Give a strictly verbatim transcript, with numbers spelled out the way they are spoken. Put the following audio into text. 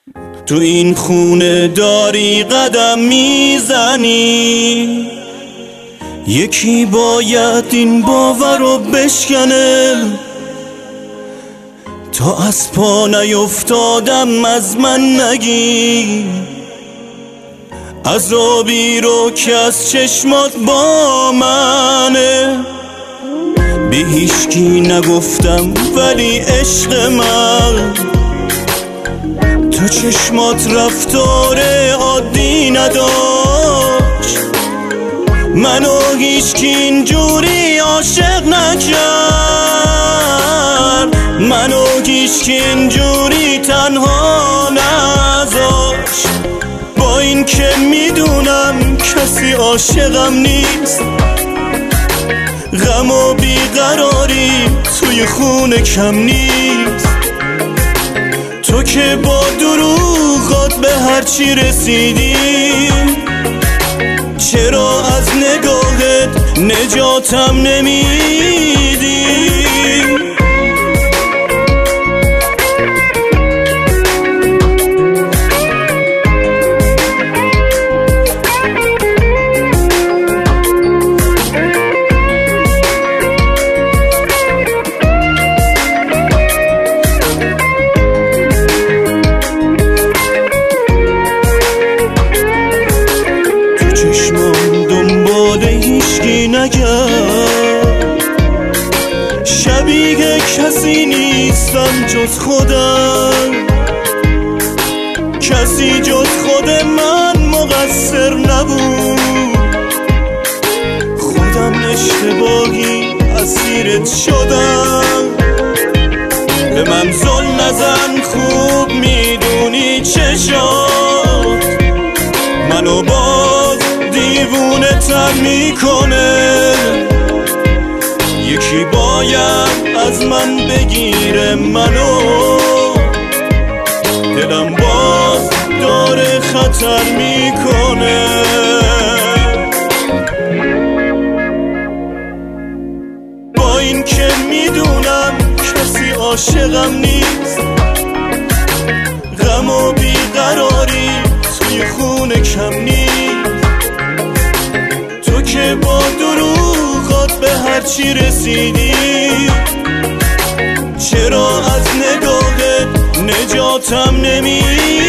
تو این خونه داری قدم میزنی، یکی باید این باور رو بشکنه. تا از پا نیفتادم از من نگی، عذابی رو که از چشمات با منه. به هیچکی نگفتم ولی عشق من، تو چشمات رفتار عادی نداشت. منو هیچکی اینجوری عاشق نکرد، منو هیچکی اینجوری تنها نذاشت. با این که میدونم کسی عاشقم نیست، غم و بیقراری توی خونه کم نیست. تو که با دروغات به هرچی رسیدی، چرا از نگاهت نجاتم نمیدی؟ شبیه کسی نیستم جز خودم، کسی جز خود من مقصر نبود. خودم اشتباهی اسیرت شدم، به من ظلم نزن خوب میدونی چشات منو باز دیوونه تر میکنه. یکی باید از من بگیره منو، دلم باز داره خطر میکنه. با این که میدونم کسی عاشقم نیست، غم و بیقراری توی خونه کم نیست. تو که با دروغات به هرچی رسیدی، چرا از نگاهت نجاتم نمیدی؟